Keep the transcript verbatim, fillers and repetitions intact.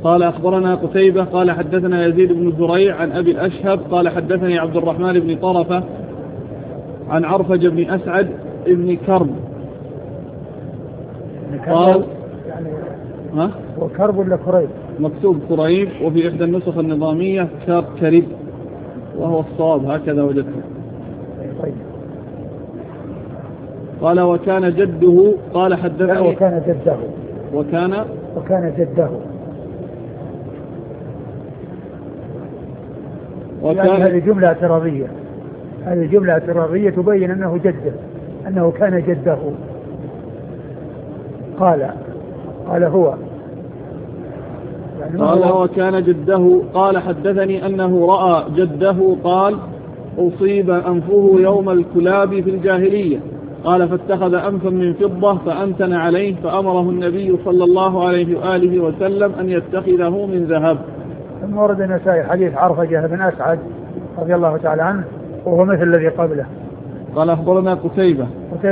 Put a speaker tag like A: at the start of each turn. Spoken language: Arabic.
A: قال أخبرنا قتيبة قال حدثنا يزيد بن زريع عن أبي الأشهب قال حدثني عبد الرحمن بن طرفة عن عرفج بن أسعد بن كرب قال
B: يعني
A: ها؟
B: هو كرب ولا كريب؟
A: مكتوب كريب، وفي إحدى النسخ النظامية كرب، وهو الصواب هكذا وجدته.
B: طيب.
A: قال وكان جده قال حدثني
B: وكان جده
A: وكان
B: وكان جده
A: وكان
B: يعني هذه جملة اعتراضية، هذه جملة اعتراضية تبين أنه جده، أنه كان جده. قال قال هو يعني
A: قال
B: هو
A: وكان جده قال حدثني أنه رأى جده قال أصيب أنفه يوم الكلاب في الجاهلية، قال فاتخذ أنفا من فضة فأنتن عليه فأمره النبي صلى الله عليه وآله وسلم أن يتخذه من ذهب.
B: ثم ورد النسائي حديث عرفجة بن أسعد رضي الله تعالى عنه وهو مثل الذي قبله.
A: قال أخبرنا قتيبة